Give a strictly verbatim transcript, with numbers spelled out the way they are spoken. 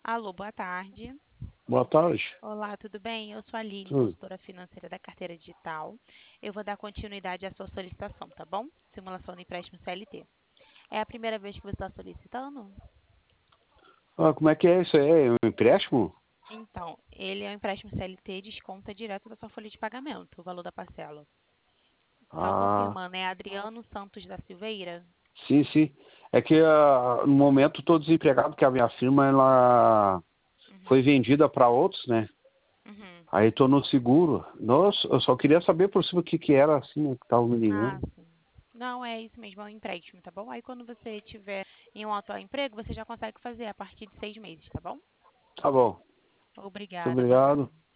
Alô, boa tarde. Boa tarde. Olá, tudo bem? Eu sou a Aline, Tudo. consultora financeira da carteira digital. Eu vou dar continuidade à sua solicitação, tá bom? Simulação de empréstimo C L T. É a primeira vez que você está solicitando? Ah, como é que é isso aí? É um empréstimo? Então, ele é um empréstimo C L T, desconta direto da sua folha de pagamento, o valor da parcela. Só Ah, confirmando, é Adriano Santos da Silveira? sim, sim. É que ah, no momento estou desempregado, porque a minha firma ela foi Uhum. vendida para outros, né? Uhum. Aí estou no seguro. Nossa, eu só queria saber por cima o que que era, assim, né, que estava me Ah, ligando. sim. Não, é isso mesmo, é um empréstimo, tá bom? Aí quando você tiver em um atual emprego, você já consegue fazer a partir de seis meses, tá bom? Tá bom. Muito Obrigada, boa obrigado. tarde.